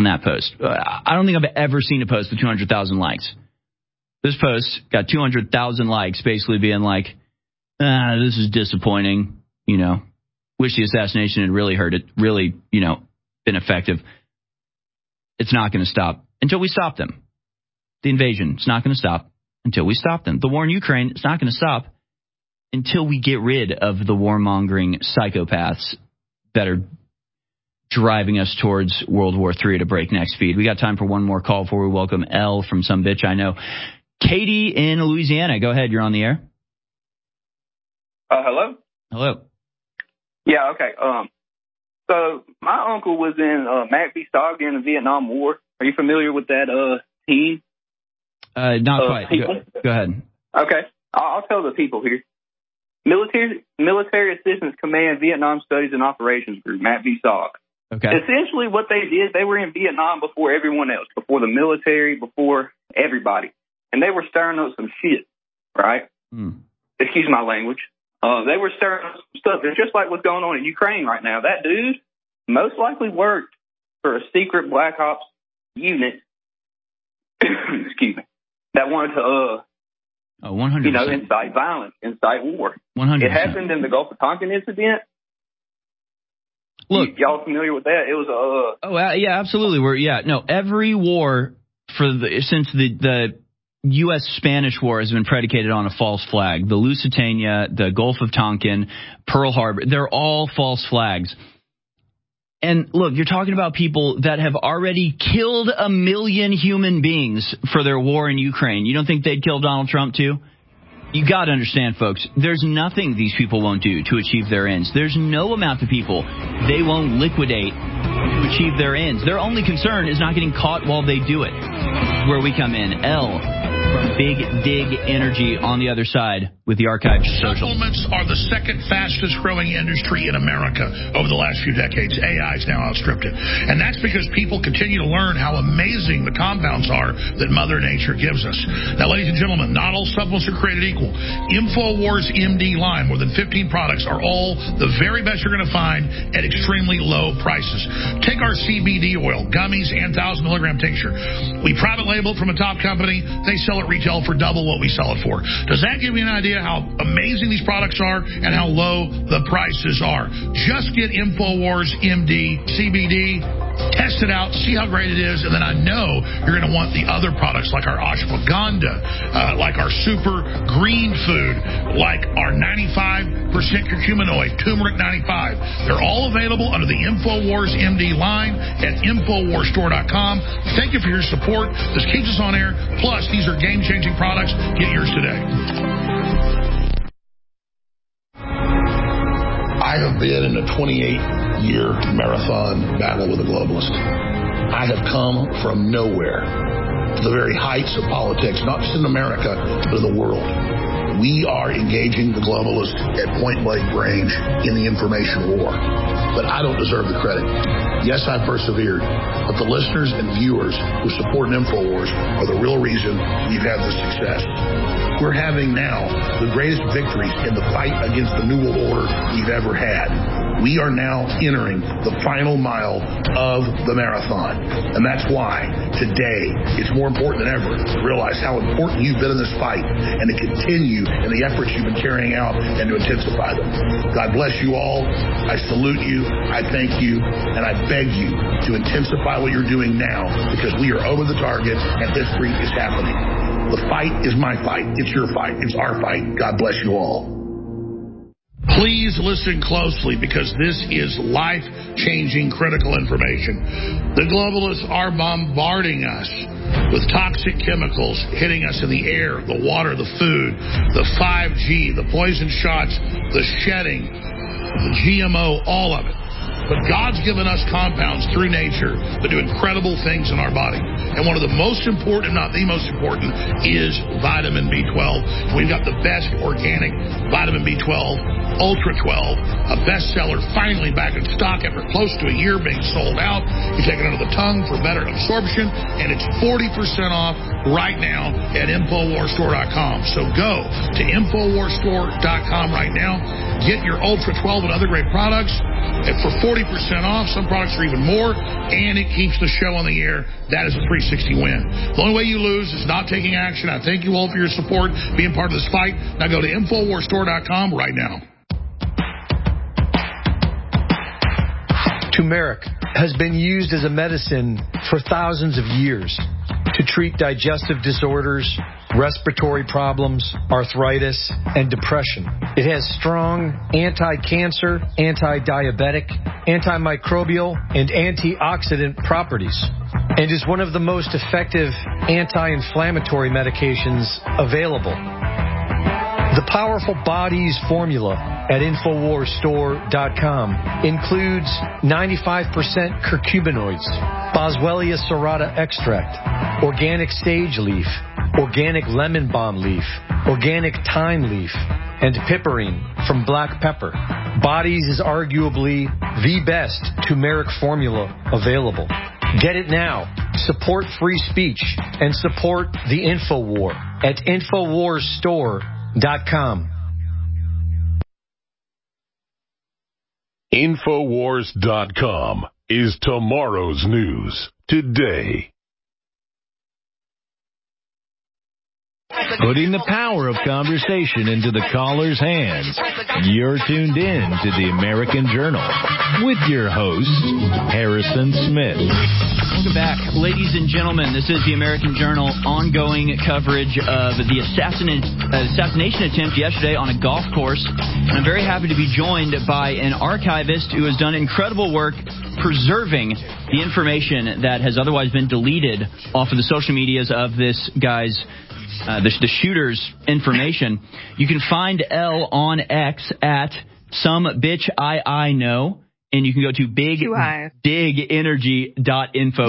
on that post. I don't think I've ever seen a post with 200,000 likes. This post got 200,000 likes, basically being like, this is disappointing, wish the assassination had really hurt it, really, been effective. It's not going to stop until we stop them. The invasion, it's not going to stop until we stop them. The war in Ukraine, it's not going to stop until we get rid of the warmongering psychopaths that are driving us towards World War III at a breakneck speed. We got time for one more call before we welcome Elle from some bitch I know. Katie in Louisiana, go ahead. You're on the air. Hello? Hello. Yeah, okay. So my uncle was in Mac V. Stog during the Vietnam War. Are you familiar with that team? Not quite. Go ahead. Okay. I'll tell the people here. Military Assistance Command Vietnam Studies and Operations Group, Mac V. Stog. Okay. Essentially what they did, they were in Vietnam before everyone else, before the military, before everybody. And they were stirring up some shit, right? Excuse my language. They were stirring up some stuff. It's just like what's going on in Ukraine right now. That dude most likely worked for a secret Black Ops unit, excuse me, that wanted to, 100%. incite violence, incite war. 100%. It happened in the Gulf of Tonkin incident. Look, y'all familiar with that? It was yeah, absolutely. Every war since the U.S.-Spanish War has been predicated on a false flag. The Lusitania, the Gulf of Tonkin, Pearl Harbor, they're all false flags. And look, you're talking about people that have already killed 1 million human beings for their war in Ukraine. You don't think they'd kill Donald Trump too? You got to understand, folks, there's nothing these people won't do to achieve their ends. There's no amount of people they won't liquidate to achieve their ends. Their only concern is not getting caught while they do it. Where we come in. Elle from Big Dig Energy on the other side with the Archive Social. Supplements are the second fastest growing industry in America over the last few decades. AI has now outstripped it. And that's because people continue to learn how amazing the compounds are that Mother Nature gives us. Now, ladies and gentlemen, not all supplements are created equal. InfoWars MD line, more than 15 products, are all the very best you're going to find at extremely low prices. Take our CBD oil, gummies, and 1,000 milligram tincture. We private label it from a top company. They sell it retail for double what we sell it for. Does that give you an idea how amazing these products are and how low the prices are? Just get InfoWars MD CBD, test it out, see how great it is, and then I know you're going to want the other products like our ashwagandha, like our super green food, like our 95% curcuminoid, turmeric 95. They're all available under the InfoWars MD line at InfoWarsStore.com. Thank you for your support. This keeps us on air. Plus, these are game-changing products. Get yours today. I have been in a 28-year marathon battle with a globalist. I have come from nowhere to the very heights of politics, not just in America, but in the world. We are engaging the globalists at point-blank range in the information war. But I don't deserve the credit. Yes, I persevered, but the listeners and viewers who support InfoWars are the real reason we've had this success. We're having now the greatest victories in the fight against the New World Order we've ever had. We are now entering the final mile of the marathon. And that's why today it's more important than ever to realize how important you've been in this fight and to continue in the efforts you've been carrying out and to intensify them. God bless you all. I salute you. I thank you. And I beg you to intensify what you're doing now because we are over the target and history is happening. The fight is my fight. It's your fight. It's our fight. God bless you all. Please listen closely because this is life-changing critical information. The globalists are bombarding us with toxic chemicals hitting us in the air, the water, the food, the 5G, the poison shots, the shedding, the GMO, all of it. But God's given us compounds through nature that do incredible things in our body. And one of the most important, if not the most important, is vitamin B12. We've got the best organic vitamin B12, Ultra 12, a bestseller, finally back in stock after close to a year being sold out. You take it under the tongue for better absorption, and it's 40% off right now at InfoWarsStore.com. So go to InfoWarsStore.com right now. Get your Ultra 12 and other great products for 40% 40% off. Some products are even more, and it keeps the show on the air. That is a 360 win. The only way you lose is not taking action. I thank you all for your support, being part of this fight. Now go to InfoWarsStore.com right now. Turmeric has been used as a medicine for thousands of years to treat digestive disorders, respiratory problems, arthritis, and depression. It has strong anti-cancer, anti-diabetic, antimicrobial, and antioxidant properties, and is one of the most effective anti-inflammatory medications available. The Powerful Bodies formula at InfoWarsStore.com includes 95% curcuminoids, Boswellia serrata extract, organic sage leaf, organic lemon balm leaf, organic thyme leaf, and piperine from black pepper. Bodies is arguably the best turmeric formula available. Get it now. Support free speech and support the InfoWar at InfoWarsStore.com. InfoWars.com is tomorrow's news today. Putting the power of conversation into the caller's hands. You're tuned in to the American Journal with your host, Harrison Smith. Welcome back. Ladies and gentlemen, this is the American Journal, ongoing coverage of the assassination attempt yesterday on a golf course. And I'm very happy to be joined by an archivist who has done incredible work preserving the information that has otherwise been deleted off of the social medias of this guy's the shooter's information. You can find Elle on X at some bitch I know, and you can go to bigdigenergy.info,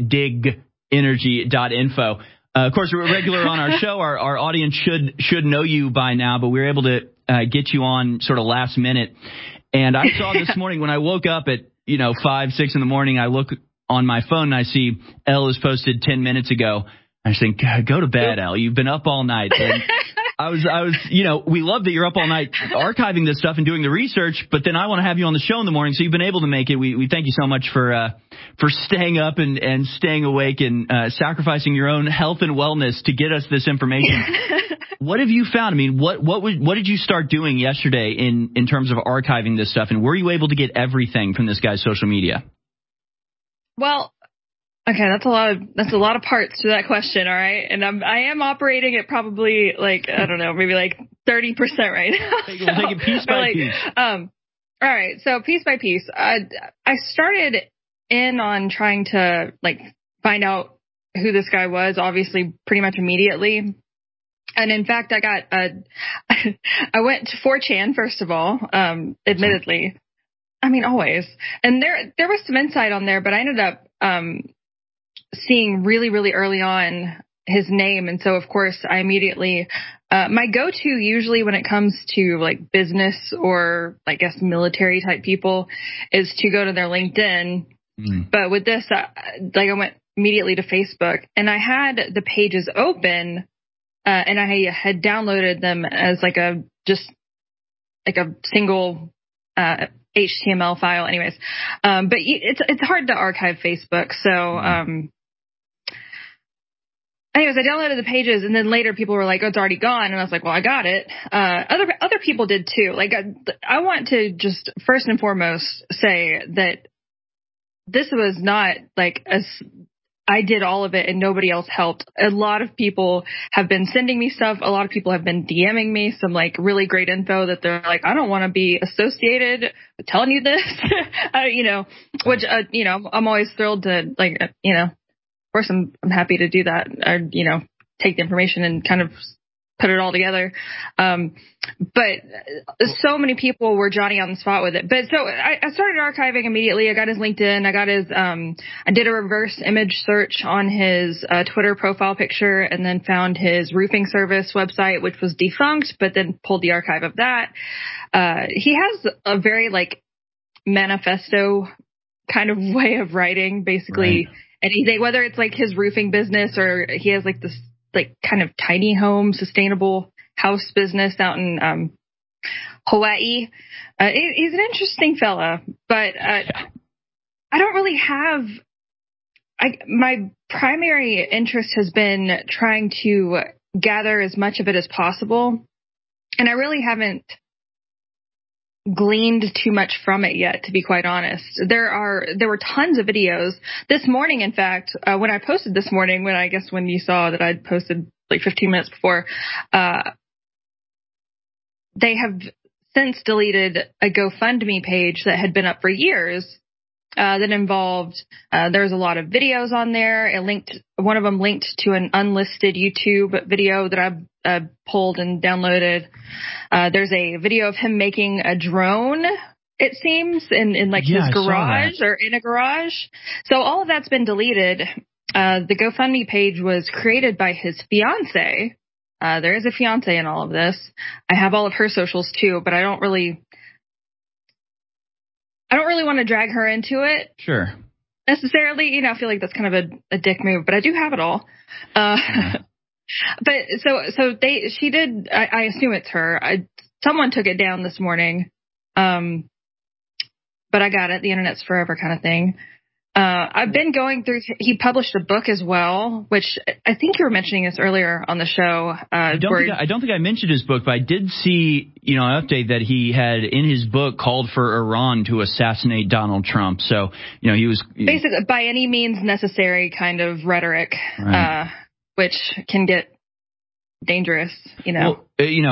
bigdigenergy.info. Of course, we're regular on our show. Our audience should know you by now, but we were able to get you on sort of last minute. And I saw this morning when I woke up at 5, 6 in the morning, I look on my phone and I see Elle is posted 10 minutes ago. I just think, go to bed, Elle. You've been up all night. And I was, we love that you're up all night archiving this stuff and doing the research, but then I want to have you on the show in the morning, so you've been able to make it. We thank you so much for staying up and staying awake and sacrificing your own health and wellness to get us this information. What have you found? I mean, what did you start doing yesterday in terms of archiving this stuff, and were you able to get everything from this guy's social media? Well, okay, that's a lot of parts to that question, all right? And I am operating at probably maybe 30% right now. We'll take it piece by piece. All right, so piece by piece. I started in on trying to find out who this guy was, obviously pretty much immediately. And in fact, I went to 4chan first of all, admittedly. I mean, always. And there was some insight on there, but I ended up seeing really, really early on his name. And so, of course, I immediately, my go-to usually when it comes to business or I guess military type people is to go to their LinkedIn. But with this, I went immediately to Facebook, and I had the pages open, and I had downloaded them as a single, HTML file anyways. But it's hard to archive Facebook. So, anyways, I downloaded the pages, and then later people were like, oh, it's already gone. And I was like, well, I got it. Other people did too. I want to just first and foremost say that this was not as I did all of it and nobody else helped. A lot of people have been sending me stuff. A lot of people have been DMing me some really great info that they're like, I don't want to be associated with telling you this, which, I'm always thrilled to of course I'm happy to do that or, take the information and kind of put it all together. But so many people were Johnny on the spot with it. But so I started archiving immediately. I got his LinkedIn. I got his, I did a reverse image search on his Twitter profile picture, and then found his roofing service website, which was defunct, but then pulled the archive of that. He has a very manifesto kind of way of writing, basically. Right. Anything, whether it's his roofing business or he has this kind of tiny home, sustainable house business out in Hawaii. He's an interesting fella, but I don't really have. My primary interest has been trying to gather as much of it as possible, and I really haven't gleaned too much from it yet, to be quite honest. There were tons of videos this morning. In fact, when I posted this morning, when you saw that I'd posted like 15 minutes before, they have since deleted a GoFundMe page that had been up for years. That involved, there's a lot of videos on there. One of them linked to an unlisted YouTube video that I pulled and downloaded. There's a video of him making a drone, it seems, in his garage or in a garage. So all of that's been deleted. The GoFundMe page was created by his fiance. There is a fiance in all of this. I have all of her socials too, but I don't really want to drag her into it. Sure. Necessarily, I feel like that's kind of a dick move, but I do have it all. But she did. I assume it's her. Someone took it down this morning. But I got it. The internet's forever kind of thing. I've been going through. He published a book as well, which I think you were mentioning this earlier on the show. I don't think I mentioned his book, but I did see, an update that he had in his book called for Iran to assassinate Donald Trump. So, he was basically by any means necessary kind of rhetoric, right. Which can get dangerous, Well,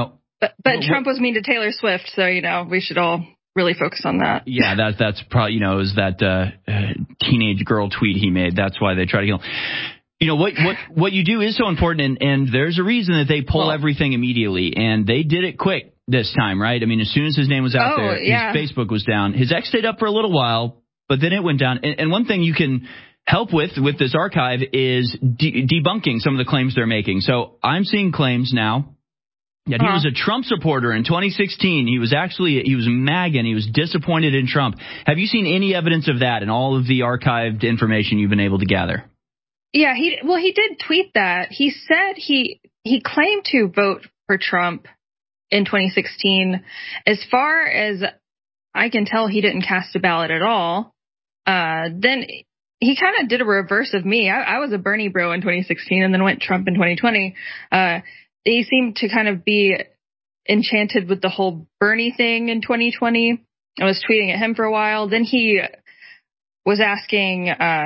But Trump was mean to Taylor Swift, so we should all really focus on that. Yeah, that's probably, it was that teenage girl tweet he made. That's why they try to kill him. What you do is so important, and there's a reason that they pull everything immediately, and they did it quick this time, right? I mean, as soon as his name was out there, his Facebook was down. His ex stayed up for a little while, but then it went down. And one thing you can help with this archive is debunking some of the claims they're making. So I'm seeing claims now that he was a Trump supporter in 2016. He was MAGA, and he was disappointed in Trump. Have you seen any evidence of that in all of the archived information you've been able to gather? Yeah, he did tweet that. He said he claimed to vote for Trump in 2016. As far as I can tell, he didn't cast a ballot at all. Then he kind of did a reverse of me. I was a Bernie bro in 2016 and then went Trump in 2020. They seemed to kind of be enchanted with the whole Bernie thing in 2020. I was tweeting at him for a while. Then he was asking,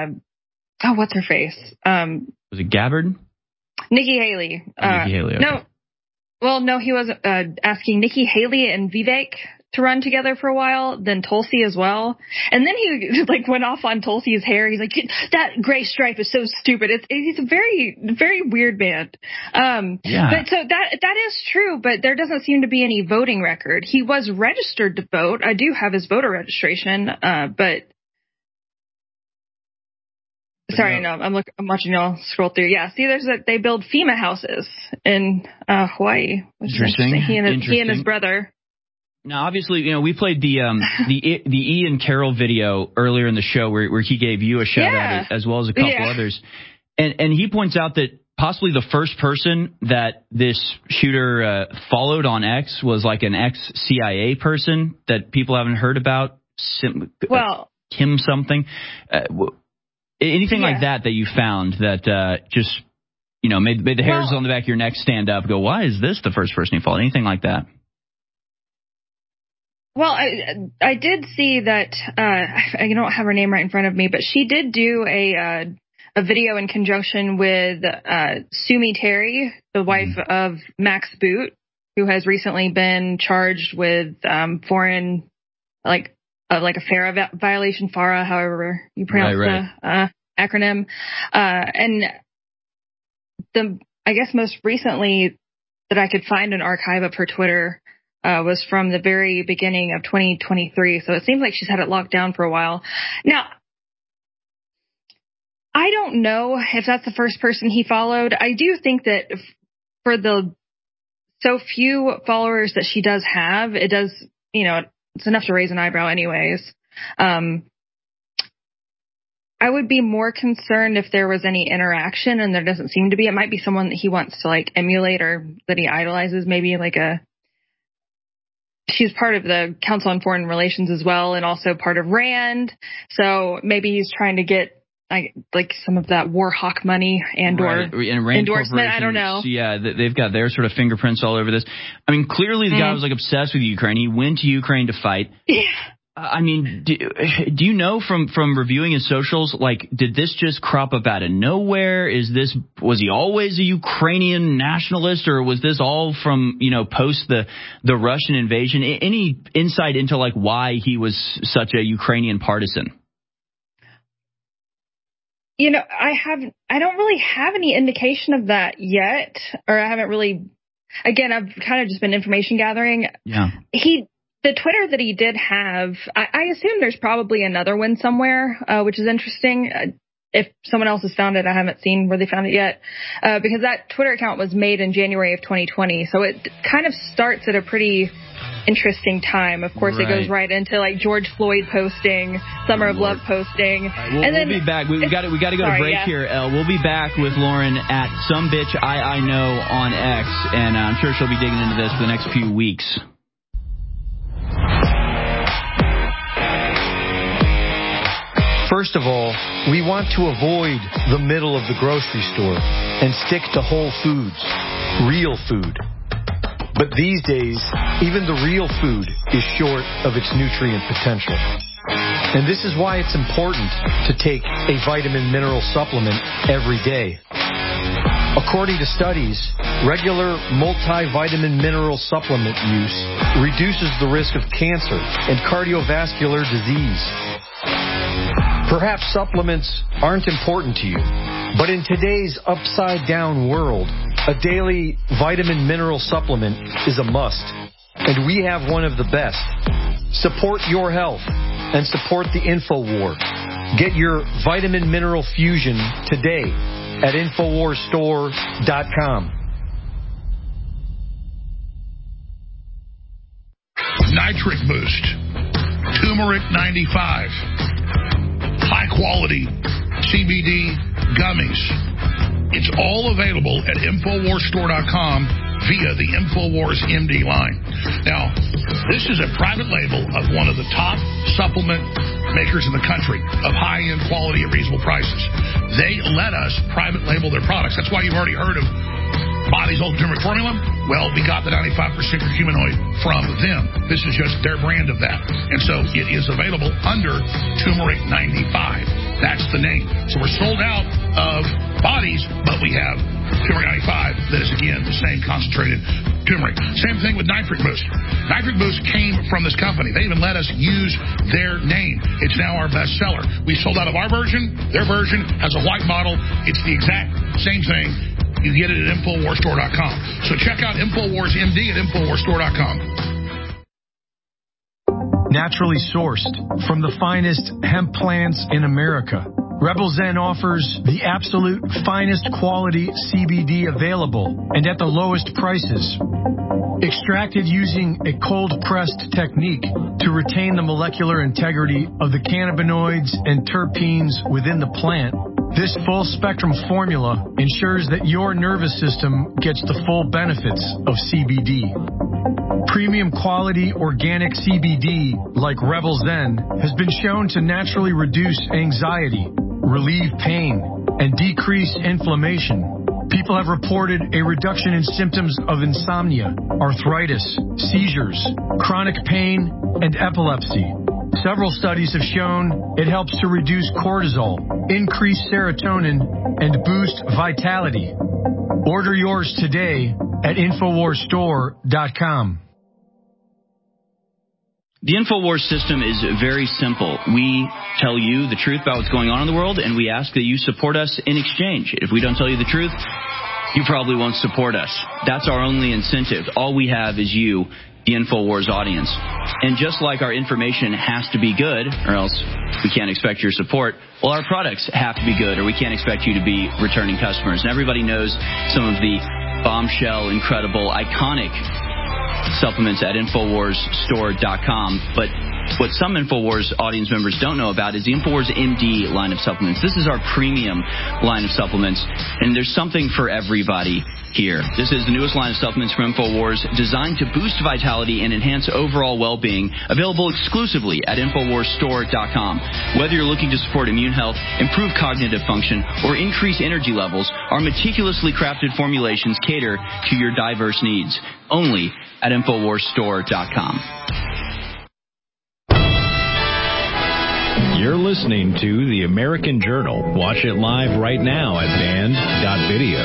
what's her face? Was it Gabbard? Nikki Haley. Nikki Haley. Okay. No, he was asking Nikki Haley and Vivek to run together for a while, then Tulsi as well. And then he went off on Tulsi's hair. He's like, that gray stripe is so stupid. He's a very, very weird man. But so that is true, but there doesn't seem to be any voting record. He was registered to vote. I do have his voter registration, but sorry, no, I'm watching y'all scroll through. Yeah, see, they build FEMA houses in Hawaii, which is interesting. He and his brother. Now, obviously, we played the Ian Carroll video earlier in the show where he gave you a shout out as well as a couple others, and he points out that possibly the first person that this shooter followed on X was like an ex-CIA person that people haven't heard about. Kim something. Anything like that you found that just made the hairs on the back of your neck stand up? Go, why is this the first person he followed? Anything like that? Well, I did see that, I don't have her name right in front of me, but she did do a video in conjunction with Sumi Terry, the wife of Max Boot, who has recently been charged with foreign, like a FARA violation, FARA, however you pronounce the acronym. And I guess most recently that I could find an archive of her Twitter was from the very beginning of 2023. So it seems like she's had it locked down for a while. Now, I don't know if that's the first person he followed. I do think that for the so few followers that she does have, it does, it's enough to raise an eyebrow anyways. I would be more concerned if there was any interaction, and there doesn't seem to be. It might be someone that he wants to emulate or that he idolizes, maybe like a she's part of the Council on Foreign Relations as well, and also part of RAND. So maybe he's trying to get like some of that war hawk money or endorsement. I don't know. Yeah, they've got their sort of fingerprints all over this. I mean, clearly the guy was like obsessed with Ukraine. He went to Ukraine to fight. Yeah. I mean, do you know from reviewing his socials, like, did this just crop up out of nowhere? Was he always a Ukrainian nationalist, or was this all from, post the Russian invasion? Any insight into like why he was such a Ukrainian partisan? I don't really have any indication of that yet, or I haven't really. Again, I've kind of just been information gathering. Yeah. The Twitter that he did have, I assume there's probably another one somewhere, which is interesting. If someone else has found it, I haven't seen where they found it yet, because that Twitter account was made in January of 2020. So it kind of starts at a pretty interesting time. Of course, It goes right into like George Floyd posting, Summer of Love posting. We'll be back. We got to go to break here, Elle. We'll be back with Lauren at Some Bitch I Know on X, and I'm sure she'll be digging into this for the next few weeks. First of all, we want to avoid the middle of the grocery store and stick to whole foods, real food. But these days, even the real food is short of its nutrient potential. And this is why it's important to take a vitamin mineral supplement every day. According to studies, regular multivitamin mineral supplement use reduces the risk of cancer and cardiovascular disease. Perhaps supplements aren't important to you, but in today's upside-down world, a daily vitamin mineral supplement is a must, and we have one of the best. Support your health and support the InfoWar. Get your vitamin mineral fusion today at InfoWarsStore.com. Nitric Boost, Turmeric 95, high quality CBD gummies. It's all available at InfoWarsStore.com via the InfoWars MD line. Now, this is a private label of one of the top supplement makers in the country of high-end quality at reasonable prices. They let us private label their products. That's why you've already heard of Body's Ultimate Turmeric Formula. Well, we got the 95% curcuminoid from them. This is just their brand of that. And so it is available under Turmeric 95. That's the name. So we're sold out of Bodies, but we have Turmeric 95 that is, again, the same concentrated turmeric. Same thing with Nitric Boost. Nitric Boost came from this company. They even let us use their name. It's now our best seller. We sold out of our version. Their version has a white bottle. It's the exact same thing. You get it at InfoWarsStore.com. So check out InfoWars MD at InfoWarsStore.com. Naturally sourced from the finest hemp plants in America, Rebel Zen offers the absolute finest quality CBD available and at the lowest prices. Extracted using a cold-pressed technique to retain the molecular integrity of the cannabinoids and terpenes within the plant, this full-spectrum formula ensures that your nervous system gets the full benefits of CBD. Premium quality organic CBD, like Rebel Zen, has been shown to naturally reduce anxiety, relieve pain, and decrease inflammation. People have reported a reduction in symptoms of insomnia, arthritis, seizures, chronic pain, and epilepsy. Several studies have shown it helps to reduce cortisol, increase serotonin, and boost vitality. Order yours today at InfoWarsStore.com. The InfoWars system is very simple. We tell you the truth about what's going on in the world, and we ask that you support us in exchange. If we don't tell you the truth, you probably won't support us. That's our only incentive. All we have is you, the InfoWars audience. And just like our information has to be good, or else we can't expect your support, well, our products have to be good, or we can't expect you to be returning customers. And everybody knows some of the bombshell, incredible, iconic supplements at InfoWarsStore.com, but what some InfoWars audience members don't know about is the InfoWars MD line of supplements. This is our premium line of supplements, and there's something for everybody here. This is the newest line of supplements from InfoWars, designed to boost vitality and enhance overall well-being, available exclusively at InfoWarsStore.com. Whether you're looking to support immune health, improve cognitive function, or increase energy levels, our meticulously crafted formulations cater to your diverse needs. Only at InfoWarsStore.com. You're listening to The American Journal. Watch it live right now at band.video.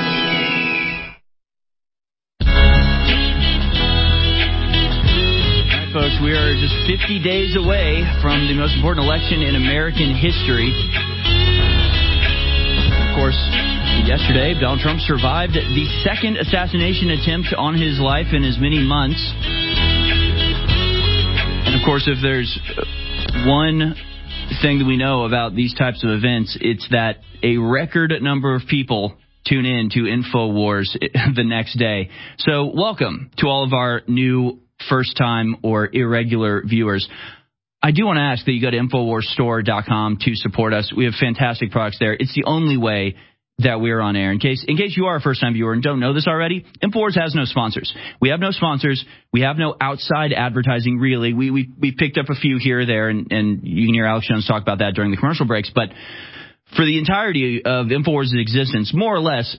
All right, folks, we are just 50 days away from the most important election in American history. Of course, yesterday, Donald Trump survived the second assassination attempt on his life in as many months. And of course, if there's one thing that we know about these types of events, it's that a record number of people tune in to InfoWars the next day. So welcome to all of our new first-time or irregular viewers. I do want to ask that you go to InfoWarsStore.com to support us. We have fantastic products there. It's the only way that we're on air. In case you are a first-time viewer and don't know this already, InfoWars has no sponsors. We have no sponsors. We have no outside advertising, really. We picked up a few here or there, and you can hear Alex Jones talk about that during the commercial breaks. But for the entirety of InfoWars' existence, more or less,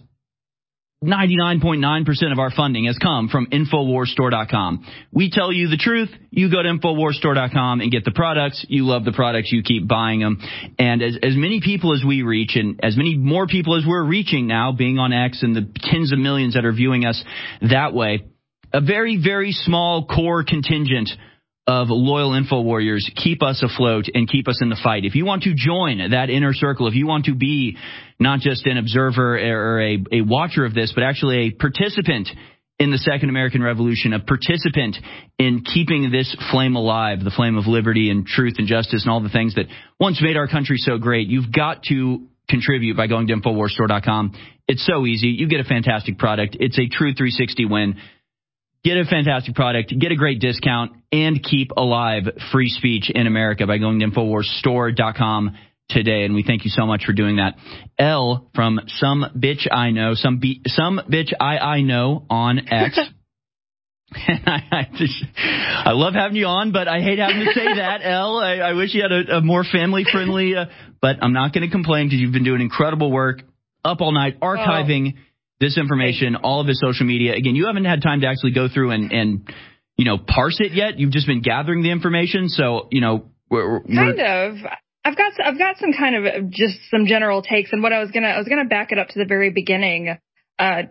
99.9% of our funding has come from InfoWarsStore.com. We tell you the truth. You go to InfoWarsStore.com and get the products. You love the products. You keep buying them. And as many people as we reach, and as many more people as we're reaching now, being on X and the tens of millions that are viewing us that way, a very, very small core contingent of loyal Info Warriors keep us afloat and keep us in the fight. If you want to join that inner circle, if you want to be not just an observer or a watcher of this, but actually a participant in the Second American Revolution, a participant in keeping this flame alive, the flame of liberty and truth and justice and all the things that once made our country so great, you've got to contribute by going to InfoWarsStore.com. It's so easy. You get a fantastic product. It's a true 360 win. Get a fantastic product, get a great discount, and keep alive free speech in America by going to InfoWarsStore.com today. And we thank you so much for doing that. L from Some Bitch I Know, some bitch I know on X. And I love having you on, but I hate having to say that, L. I wish you had a more family-friendly, but I'm not going to complain because you've been doing incredible work up all night archiving this information, all of his social media. Again, you haven't had time to actually go through and parse it yet. You've just been gathering the information. So, we're kind of. I've got some kind of just some general takes, and what I was gonna back it up to the very beginning. I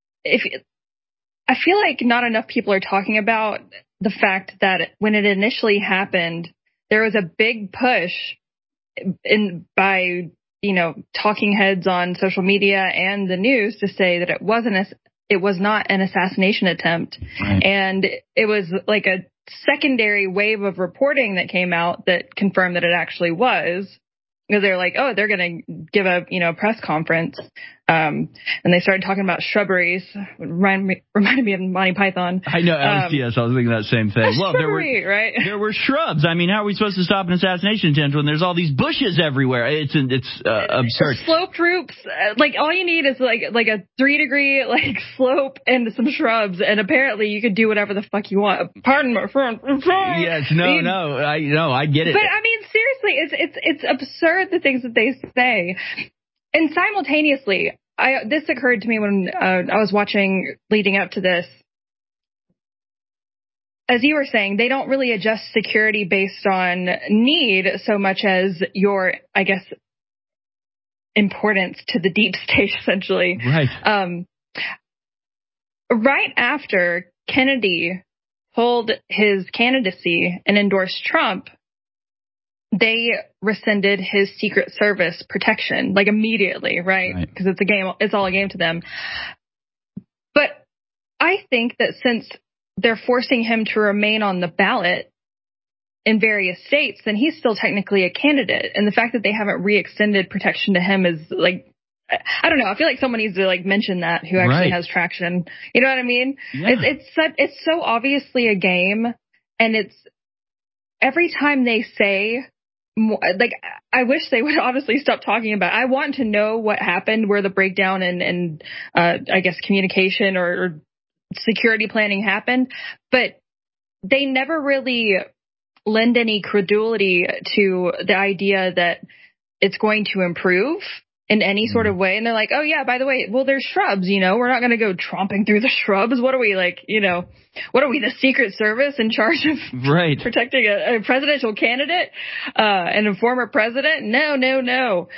feel like not enough people are talking about the fact that when it initially happened, there was a big push by talking heads on social media and the news to say that it was not an assassination attempt. Right. And it was like a secondary wave of reporting that came out that confirmed that it actually was. Because they're like, they're going to give a press conference, and they started talking about shrubberies. Reminded me of Monty Python. I know, I was thinking that same thing. Well, right? There were shrubs. I mean, how are we supposed to stop an assassination attempt when there's all these bushes everywhere? It's absurd. Sloped roofs, all you need is like a 3-degree slope and some shrubs, and apparently you could do whatever the fuck you want. Pardon my friend. Yes, I get it. But I mean, seriously, it's absurd the things that they say. And simultaneously, this occurred to me when I was watching leading up to this. As you were saying, they don't really adjust security based on need so much as your, I guess, importance to the deep state, essentially. Right. Right after Kennedy pulled his candidacy and endorsed Trump, they rescinded his Secret Service protection, immediately, right? Because it's a game, it's all a game to them. But I think that since they're forcing him to remain on the ballot in various states, then he's still technically a candidate. And the fact that they haven't re-extended protection to him is I don't know. I feel like someone needs to mention that who actually has traction. You know what I mean? Yeah. It's so obviously a game, and it's every time they say, like, I wish they would honestly stop talking about it. I want to know what happened, where the breakdown and I guess communication or security planning happened, but they never really lend any credulity to the idea that it's going to improve in any sort of way. And they're like, oh yeah, by the way, well, there's shrubs, we're not going to go tromping through the shrubs. What are we, like, what are we, the Secret Service in charge of protecting a presidential candidate, and a former president? No.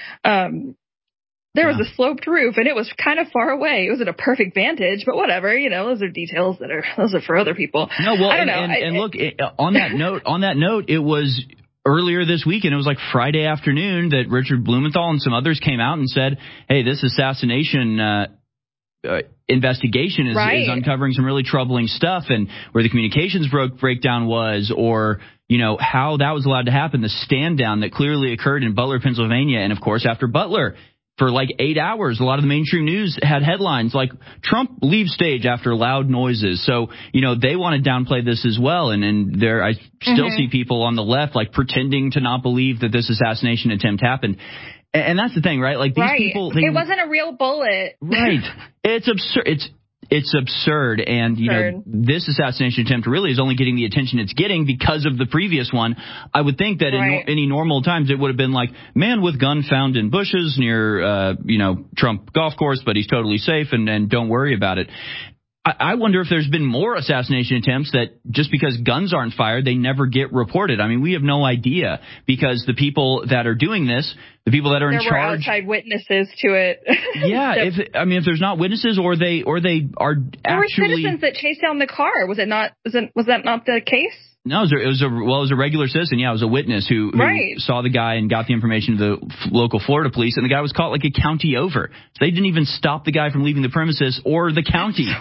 There was a sloped roof and it was kind of far away. It was at a perfect vantage, but whatever, those are details those are for other people. No, well, I don't know. And look, on that note, it was earlier this week, and it was like Friday afternoon, that Richard Blumenthal and some others came out and said, hey, this assassination investigation is uncovering some really troubling stuff, and where the communications breakdown was, or how that was allowed to happen, the stand down that clearly occurred in Butler, Pennsylvania. And of course, after Butler, for like 8 hours, a lot of the mainstream news had headlines like Trump leaves stage after loud noises. So, they want to downplay this as well. And there, I still see people on the left like pretending to not believe that this assassination attempt happened. And that's the thing, right? Like these people, it wasn't a real bullet. Right. It's absurd. It's absurd. And, this assassination attempt really is only getting the attention it's getting because of the previous one. I would think that in any normal times, it would have been like, man with gun found in bushes near, Trump golf course, but he's totally safe and don't worry about it. I wonder if there's been more assassination attempts that just because guns aren't fired, they never get reported. I mean, we have no idea, because the people that are doing this, the people that are in charge, there were outside witnesses to it. Yeah, if there's not witnesses, or they are actually, there were citizens that chased down the car. Was that not the case? No, it was a regular citizen. Yeah, it was a witness who saw the guy and got the information to the local Florida police, and the guy was caught like a county over. So they didn't even stop the guy from leaving the premises or the county.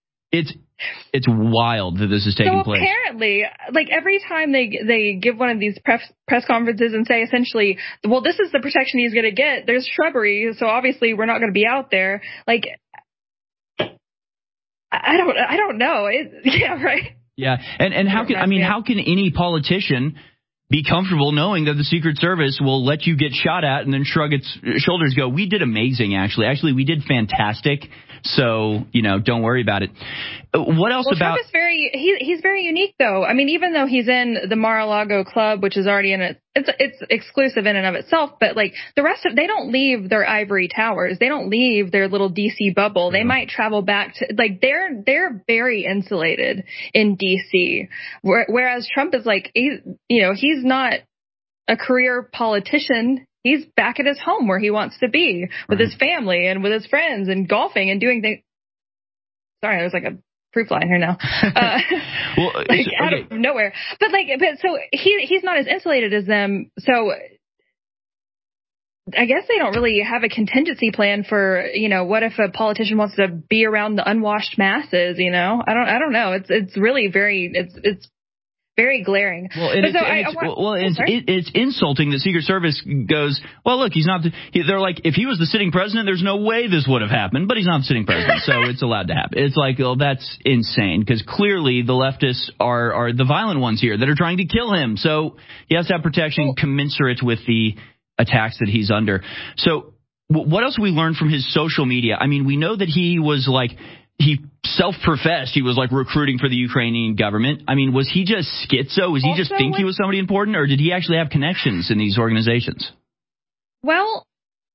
It's wild that this is taking place. Apparently, like every time they give one of these press conferences and say essentially, well, this is the protection he's going to get. There's shrubbery, so obviously we're not going to be out there. Like, I don't know. Yeah, right. Yeah, and how can any politician be comfortable knowing that the Secret Service will let you get shot at and then shrug its shoulders, go, we did amazing, actually. Actually, we did fantastic. So, don't worry about it. What else about... Trump is he's very unique, though. I mean, even though he's in the Mar-a-Lago club, which is already it's exclusive in and of itself, but like the rest of, they don't leave their ivory towers. They don't leave their little DC bubble. They might travel back to, like, they're very insulated in DC. Whereas Trump is like, he's not a career politician. He's back at his home where he wants to be with his family and with his friends and golfing and doing things. Sorry, there's like a proof line here now. Out of nowhere. But so he's not as insulated as them. So I guess they don't really have a contingency plan for, what if a politician wants to be around the unwashed masses, I don't know. It's really it's very glaring. Well, it's insulting. The Secret Service goes, well, look, he's not. They're like, if he was the sitting president, there's no way this would have happened. But he's not the sitting president, so it's allowed to happen. It's like, well, that's insane, because clearly the leftists are the violent ones here that are trying to kill him. So he has to have protection commensurate with the attacks that he's under. So what else we learned from his social media? I mean, we know that he was like, he self-professed he was like recruiting for the Ukrainian government. I mean, was he just schizo? Was he just think he was somebody important, or did he actually have connections in these organizations? Well,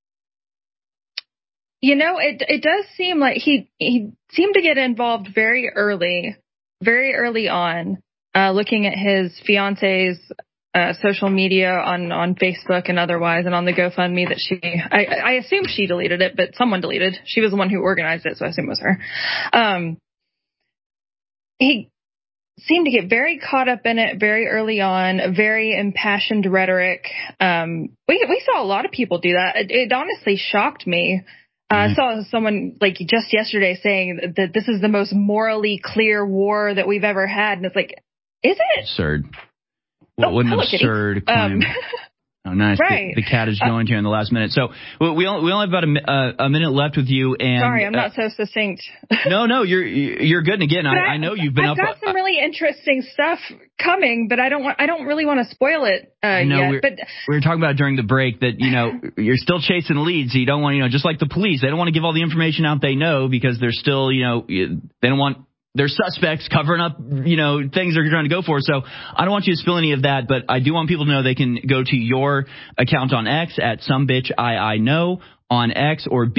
it does seem like he seemed to get involved very early on, looking at his fiance's social media on Facebook and otherwise, and on the GoFundMe that I assume she deleted it, but someone deleted. She was the one who organized it, so I assume it was her. He seemed to get very caught up in it very early on, very impassioned rhetoric. We saw a lot of people do that. It honestly shocked me. I saw someone like just yesterday saying that this is the most morally clear war that we've ever had, and it's like, is it? Absurd. What an absurd claim. Oh, nice. Right. The cat is joined here in the last minute. So we only have about a minute left with you. And sorry, I'm not so succinct. No, you're good. And again, I know you've been I've got some really interesting stuff coming, but I don't really want to spoil it yet. But we were talking about during the break that you're still chasing leads, so you don't want just like the police, they don't want to give all the information out they know because they're still they don't want their suspects covering up, things they're trying to go for. So I don't want you to spill any of that, but I do want people to know they can go to your account on X at somebitchii know on X or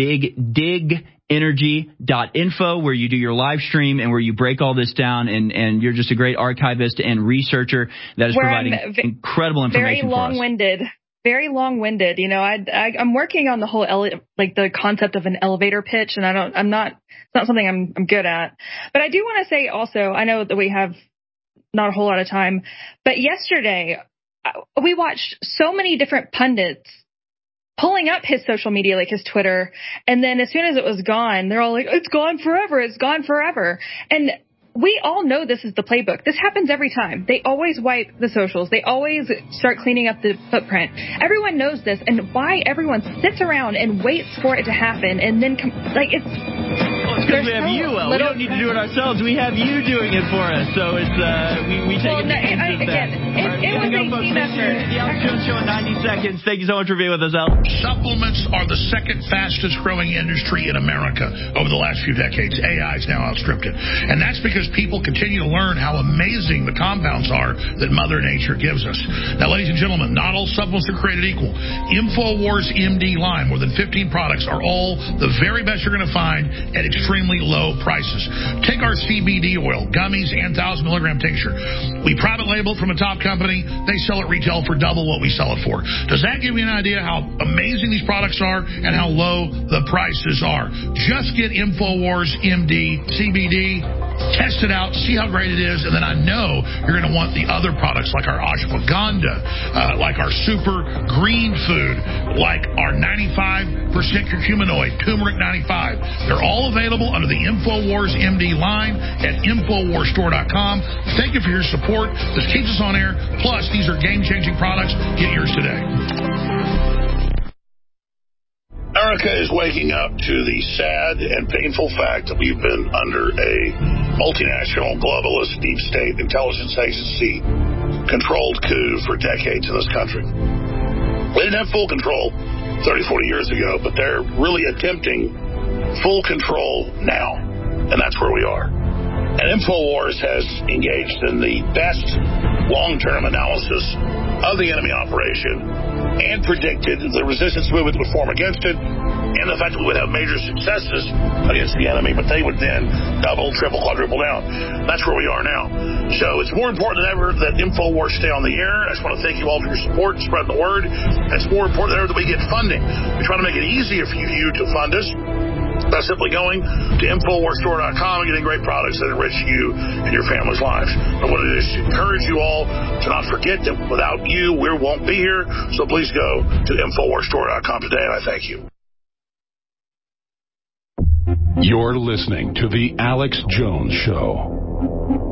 bigdigenergy.info where you do your live stream and where you break all this down. And you're just a great archivist and researcher that is providing incredible information for us. Very long-winded. I'm working on the whole the concept of an elevator pitch, and it's not something I'm good at. But I do want to say also, I know that we have not a whole lot of time, but yesterday we watched so many different pundits pulling up his social media, like his Twitter, and then as soon as it was gone, they're all like, it's gone forever, it's gone forever. And we all know this is the playbook. This happens every time. They always wipe the socials. They always start cleaning up the footprint. Everyone knows this, and why everyone sits around and waits for it to happen, and then it's. Well, it's because we have you. We don't need to do it ourselves. We have you doing it for us. So it's we take advantage of that. It was a team effort. The Alex Jones Show in 90 seconds. Thank you so much for being with us, Al. Supplements are the second fastest growing industry in America over the last few decades. AI has now outstripped it, and that's because people continue to learn how amazing the compounds are that Mother Nature gives us. Now, ladies and gentlemen, not all supplements are created equal. InfoWars MD Line, more than 15 products, are all the very best you're going to find at extremely low prices. Take our CBD oil, gummies, and 1,000 milligram tincture. We private label it from a top company. They sell it retail for double what we sell it for. Does that give you an idea how amazing these products are and how low the prices are? Just get InfoWars MD CBD. Test it out, see how great it is, and then I know you're going to want the other products like our ashwagandha, like our super green food, like our 95% curcuminoid, turmeric 95. They're all available under the InfoWars MD line at InfoWarsStore.com. Thank you for your support. This keeps us on air. Plus, these are game-changing products. Get yours today. America is waking up to the sad and painful fact that we've been under a multinational, globalist, deep state intelligence agency controlled coup for decades in this country. We didn't have full control 30, 40 years ago, but they're really attempting full control now, and that's where we are. And InfoWars has engaged in the best long-term analysis of the enemy operation and predicted the resistance movement would form against it and the fact that we would have major successes against the enemy, but they would then double, triple, quadruple down. That's where we are now. So it's more important than ever that InfoWars stay on the air. I just want to thank you all for your support and spreading the word. And it's more important than ever that we get funding. We try to make it easier for you to fund us by simply going to InfoWarsStore.com and getting great products that enrich you and your family's lives. I want to just encourage you all to not forget that without you, we won't be here. So please go to InfoWarsStore.com today, and I thank you. You're listening to The Alex Jones Show.